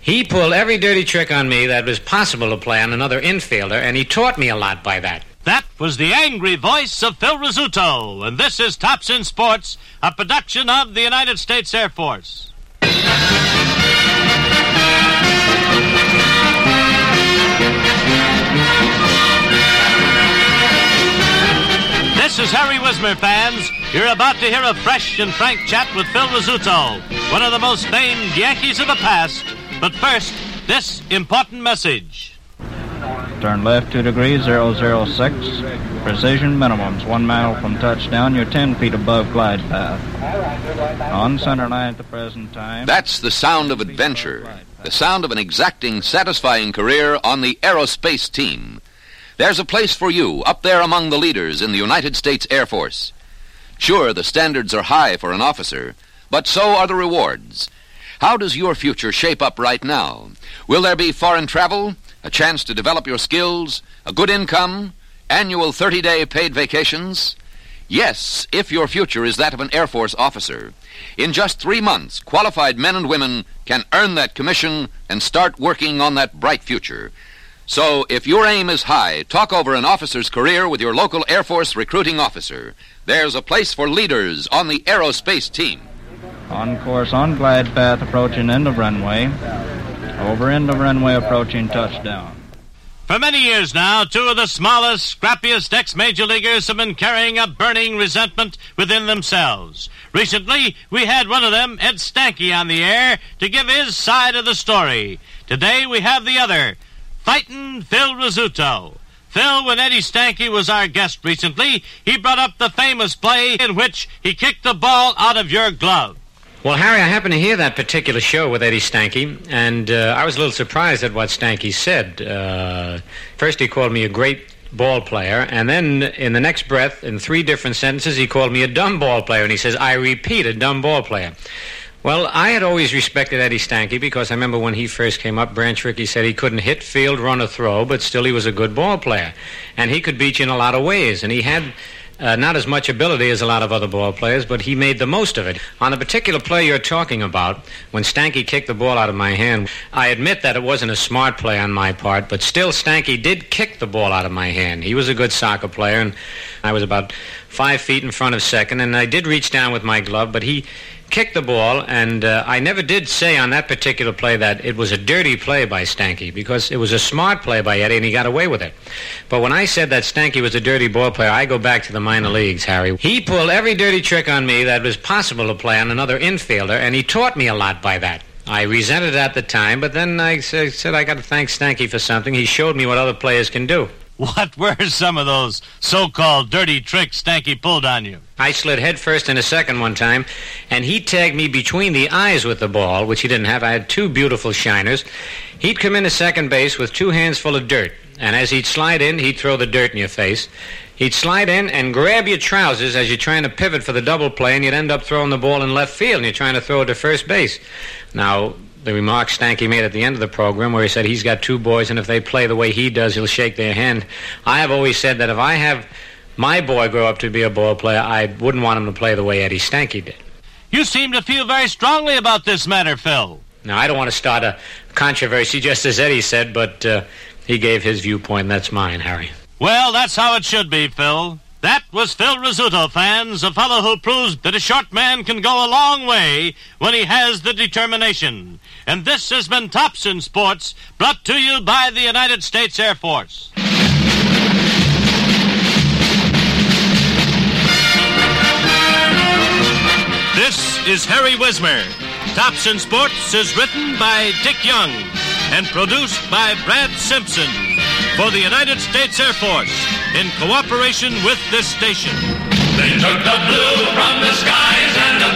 He pulled every dirty trick on me that was possible to play on another infielder, and he taught me a lot by that. That was the angry voice of Phil Rizzuto, and this is Tops in Sports, a production of the United States Air Force. This is Harry Wismer, fans. You're about to hear a fresh and frank chat with Phil Rizzuto, one of the most famed Yankees of the past. But first, this important message. Turn left 2 degrees, 006. Precision minimums. 1 mile from touchdown. You're 10 feet above glide path. On center line at the present time. That's the sound of adventure. The sound of an exacting, satisfying career on the aerospace team. There's a place for you up there among the leaders in the United States Air Force. Sure, the standards are high for an officer, but so are the rewards. How does your future shape up right now? Will there be foreign travel, a chance to develop your skills, a good income, annual 30-day paid vacations? Yes, if your future is that of an Air Force officer. In just 3 months, qualified men and women can earn that commission and start working on that bright future. So, if your aim is high, talk over an officer's career with your local Air Force recruiting officer. There's a place for leaders on the aerospace team. On course, on glide path, approaching end of runway. Over end of runway, approaching touchdown. For many years now, two of the smallest, scrappiest ex-major leaguers have been carrying a burning resentment within themselves. Recently, we had one of them, Ed Stanky, on the air to give his side of the story. Today, we have the other, Fightin' Phil Rizzuto. Phil, when Eddie Stanky was our guest recently, he brought up the famous play in which he kicked the ball out of your glove. Well, Harry, I happened to hear that particular show with Eddie Stanky, and I was a little surprised at what Stanky said. First, he called me a great ball player, and then in the next breath, in 3 different sentences, he called me a dumb ball player, and he says, I repeat, a dumb ball player. Well, I had always respected Eddie Stanky because I remember when he first came up, Branch Rickey said he couldn't hit, field, run, or throw, but still he was a good ball player. And he could beat you in a lot of ways, and he had not as much ability as a lot of other ball players, but he made the most of it. On the particular play you're talking about, when Stanky kicked the ball out of my hand, I admit that it wasn't a smart play on my part, but still Stanky did kick the ball out of my hand. He was a good soccer player, and I was about 5 feet in front of second, and I did reach down with my glove, but he kicked the ball, and I never did say on that particular play that it was a dirty play by Stanky, because it was a smart play by Eddie, and he got away with it. But when I said that Stanky was a dirty ball player, I go back to the minor leagues, Harry. He pulled every dirty trick on me that was possible to play on another infielder, and he taught me a lot by that. I resented it at the time, but then I said I got to thank Stanky for something. He showed me what other players can do. What were some of those so-called dirty tricks Stanky pulled on you? I slid headfirst in a second one time, and he tagged me between the eyes with the ball, which he didn't have. I had 2 beautiful shiners. He'd come into second base with 2 hands full of dirt, and as he'd slide in, he'd throw the dirt in your face. He'd slide in and grab your trousers as you're trying to pivot for the double play, and you'd end up throwing the ball in left field, and you're trying to throw it to first base. Now, the remark Stanky made at the end of the program where he said he's got 2 boys, and if they play the way he does, he'll shake their hand. I have always said that if I have my boy grow up to be a ball player, I wouldn't want him to play the way Eddie Stanky did. You seem to feel very strongly about this matter, Phil. Now, I don't want to start a controversy, just as Eddie said, but he gave his viewpoint, and that's mine, Harry. Well, that's how it should be, Phil. That was Phil Rizzuto, fans, a fellow who proves that a short man can go a long way when he has the determination. And this has been Tops in Sports, brought to you by the United States Air Force. This is Harry Wismer. Tops in Sports is written by Dick Young and produced by Brad Simpson for the United States Air Force in cooperation with this station. They took the blue from the skies and the